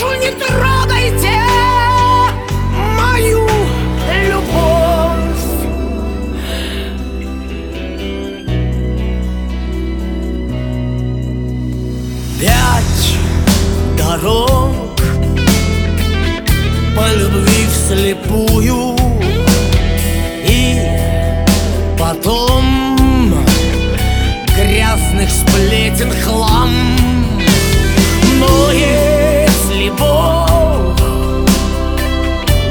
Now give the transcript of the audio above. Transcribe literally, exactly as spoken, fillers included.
душу не трогайте, мою любовь. Пять дорог по любви вслепую, и потом грязных сплетен хлам. Но если Бог